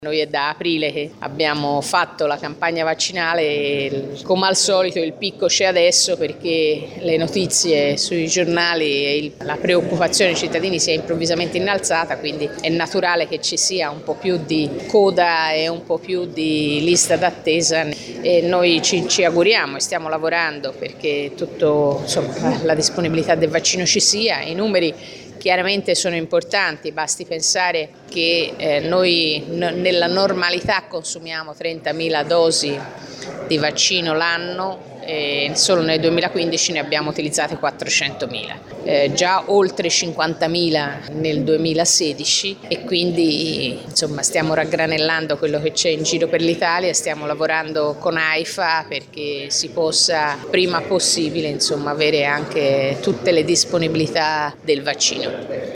Noi è da aprile che abbiamo fatto la campagna vaccinale e come al solito il picco c'è adesso perché le notizie sui giornali e la preoccupazione dei cittadini si è improvvisamente innalzata, quindi è naturale che ci sia un po' più di coda e un po' più di lista d'attesa e noi ci auguriamo e stiamo lavorando perché la disponibilità del vaccino ci sia. I numeri chiaramente sono importanti, basti pensare che noi nella normalità consumiamo 30.000 dosi di vaccino l'anno e solo nel 2015 ne abbiamo utilizzate 400.000, già oltre 50.000 nel 2016 e quindi stiamo raggranellando quello che c'è in giro per l'Italia, stiamo lavorando con AIFA perché si possa prima possibile avere anche tutte le disponibilità del vaccino.